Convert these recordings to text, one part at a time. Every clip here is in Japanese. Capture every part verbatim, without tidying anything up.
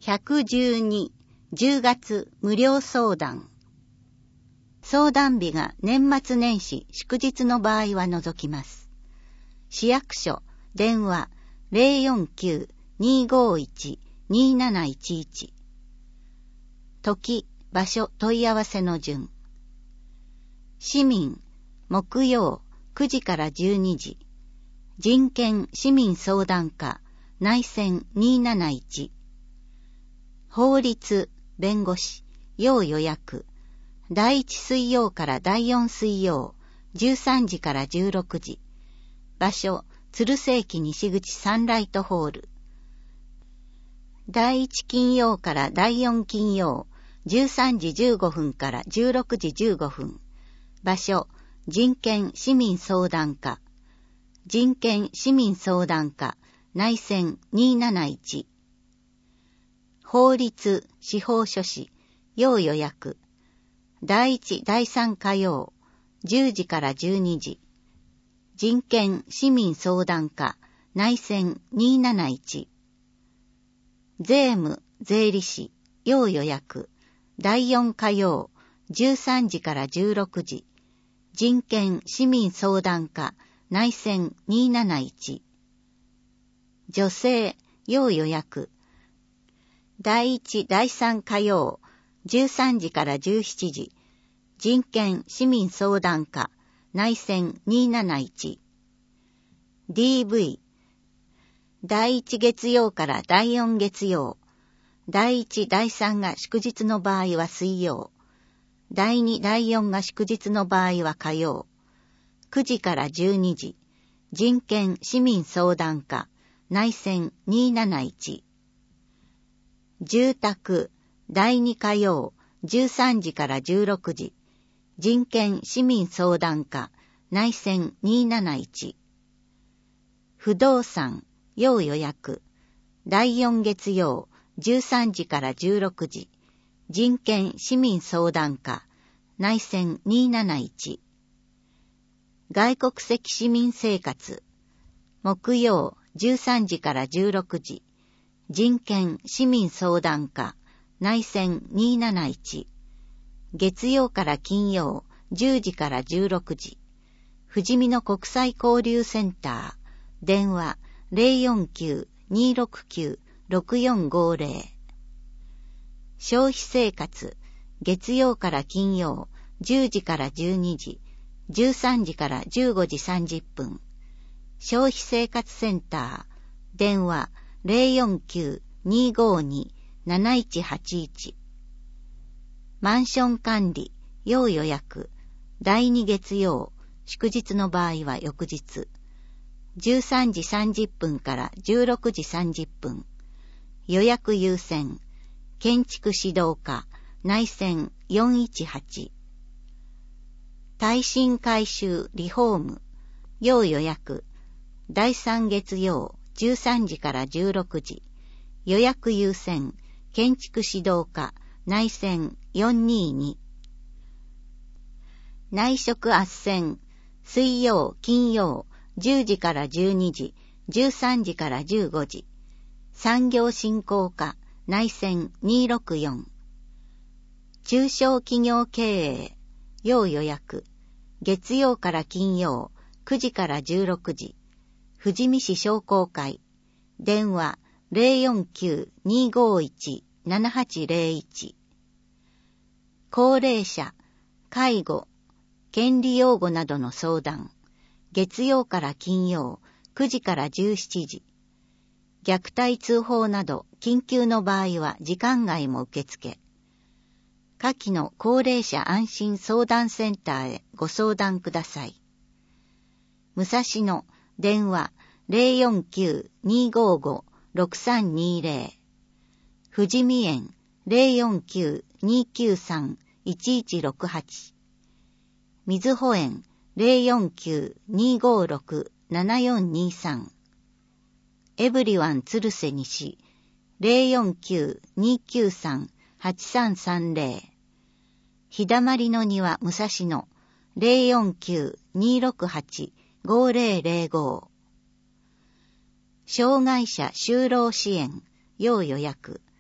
ひゃくじゅうに、じゅうがつ無料相談。相談日が年末年始祝日の場合は除きます。市役所、電話 ゼロよんきゅう にーごーいち にーなないちいち。時、場所、問い合わせの順。市民、木曜くじからじゅうにじ。人権市民相談課、内線にーなないち。法律、弁護士、要予約。だいいち水曜からだいよん水曜、じゅうさんじからじゅうろくじ。場所、鶴瀬駅西口サンライトホール。だいいち金曜からだいよん金曜、じゅうさんじじゅうごふんからじゅうろくじじゅうごふん。場所、人権市民相談課。人権市民相談課、内線にーなないち。法律、司法書士、要予約。だいいち、だいさん火曜、じゅうじからじゅうにじ。人権市民相談課、内線にーなないち。税務、税理士、要予約。だいよん火曜、じゅうさんじからじゅうろくじ。人権市民相談課、内線にーなないち。女性、要予約。だいいち、だいさん火曜、じゅうさんじからじゅうしちじ。人権市民相談課、内線にーなないち。ディーブイ。だいいち月曜からだいよん月曜。だいいち、だいさんが祝日の場合は水曜。だいに、だいよんが祝日の場合は火曜。くじからじゅうにじ。人権市民相談課、内線にーなないち。住宅、だいに火曜、じゅうさんじからじゅうろくじ。人権市民相談課、内線にーなないち。不動産、要予約。だいよん月曜、じゅうさんじからじゅうろくじ。人権市民相談課、内線にーなないち。外国籍市民生活。木曜、じゅうさんじからじゅうろくじ。人権市民相談課、内線にーなないち。月曜から金曜、じゅうじからじゅうろくじ。富士見の国際交流センター。電話 ゼロよんきゅう にーろくきゅう ろくよんごゼロ。消費生活。月曜から金曜、じゅうじからじゅうにじ。じゅうさんじからじゅうごじさんじゅっぷん。消費生活センター。電話ゼロよんきゅう にーごーに なないちはちいち。マンション管理、要予約。だいに月曜、祝日の場合は翌日。じゅうさんじさんじゅっぷんからじゅうろくじさんじゅっぷん。予約優先。建築指導課、内線よんいちはち。耐震改修リフォーム、要予約。だいさん月曜、じゅうさんじからじゅうろくじ。予約優先。建築指導課、内線よんにーに。内職斡旋。水曜、金曜、じゅうじからじゅうにじ、じゅうさんじからじゅうごじ。産業振興課、内線にーろくよん。中小企業経営、要予約。月曜から金曜、くじからじゅうろくじ。富士見市商工会。電話ゼロよんきゅう にーごーいち ななはちゼロいち。高齢者、介護、権利擁護などの相談。月曜から金曜、くじからじゅうしちじ。虐待通報など緊急の場合は時間外も受付。下記の高齢者安心相談センターへご相談ください。武蔵野、電話ゼロよんきゅう にーごーご ろくさんにーゼロ。富士見園ゼロよんきゅう にーきゅうさん いちいちろくはち。瑞穂園ゼロよんきゅう にーごーろく ななよんにーさん。エブリワン鶴瀬西ゼロよんきゅう にーきゅうさん はちさんさんゼロ。日だまりの庭武蔵野ゼロよんきゅう にーろくはち ごゼロゼロご。障害者就労支援要予約。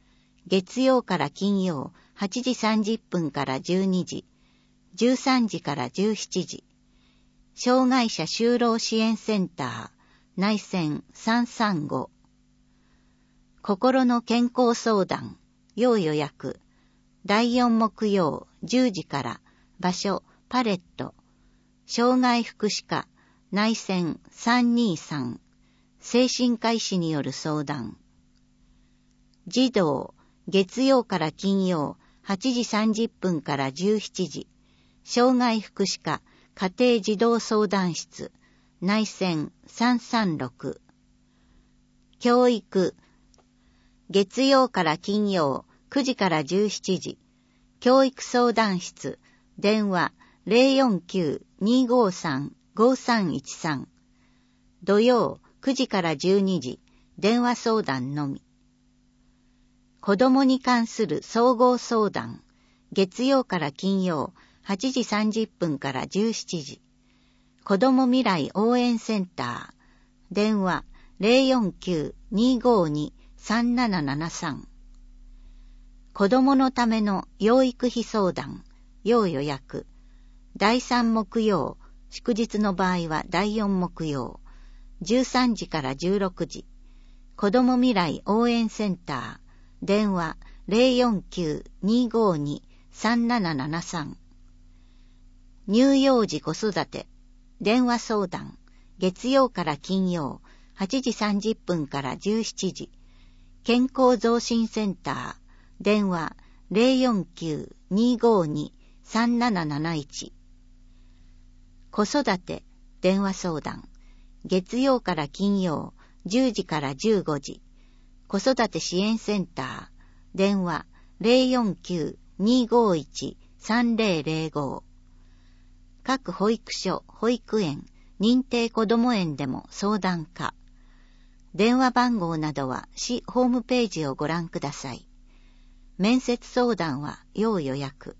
月曜から金曜はちじさんじゅっぷんからじゅうにじ、じゅうさんじからじゅうしちじ、障害者就労支援センター内線さんさんご、心の健康相談要予約だいよん木曜じゅうじから場所パレット障害福祉課内線さんにさん精神科医師による相談。児童月曜から金曜はちじさんじゅっぷんからじゅうしちじ障害福祉課家庭児童相談室内線さんさんろく。教育月曜から金曜くじからじゅうしちじ教育相談室電話 ゼロよんきゅう にーごーさん ごーさんいちさん 土曜くじからじゅうにじ電話相談のみ。子どもに関する総合相談月曜から金曜はちじさんじゅっぷんからじゅうしちじ子ども未来応援センター電話 ゼロよんきゅう にーごーに さんななななさん。子どものための養育費相談要予約だいさん木曜祝日の場合はだいよん木曜じゅうさんじからじゅうろくじ子ども未来応援センター電話 ゼロよんきゅう にーごーに さんななななさん。乳幼児子育て電話相談月曜から金曜はちじさんじゅっぷんからじゅうしちじ健康増進センター電話 ゼロよんきゅう にーごーに さんなななないち。子育て電話相談月曜から金曜じゅうじからじゅうごじ子育て支援センター電話 ゼロよんきゅう にーごーいち さんぜろぜろご。各保育所、保育園、認定こども園でも相談可。電話番号などは市ホームページをご覧ください。面接相談は要予約。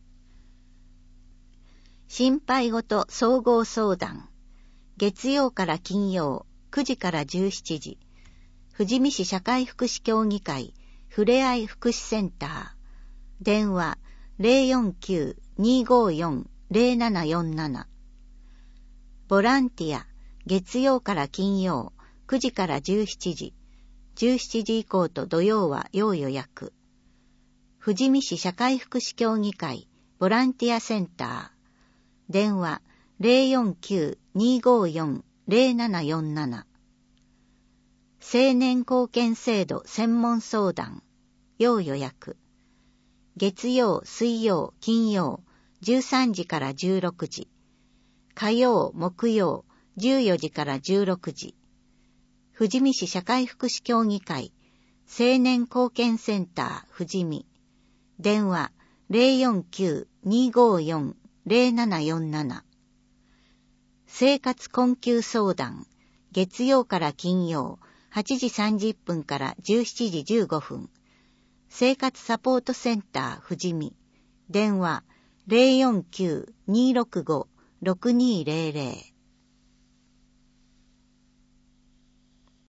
心配ごと総合相談月曜から金曜くじからじゅうしちじ富士見市社会福祉協議会ふれあい福祉センター電話 ゼロよんきゅう にーごーよん ゼロななよんなな。ボランティア月曜から金曜くじからじゅうしちじじゅうしちじ以降と土曜は要予約。富士見市社会福祉協議会ボランティアセンター電話 ゼロよんきゅう にーごーよん ゼロななよんなな。青年貢献制度専門相談要予約。月曜、水曜、金曜じゅうさんじからじゅうろくじ火曜、木曜じゅうよじからじゅうろくじ富士見市社会福祉協議会青年貢献センター富士見電話 ゼロよんきゅう にーごーよん ゼロななよんなな。生活困窮相談月曜から金曜はちじさんじゅっぷんからじゅうしちじじゅうごふん生活サポートセンター富士見電話 ゼロよんきゅう にーろくご ろくにーゼロゼロ。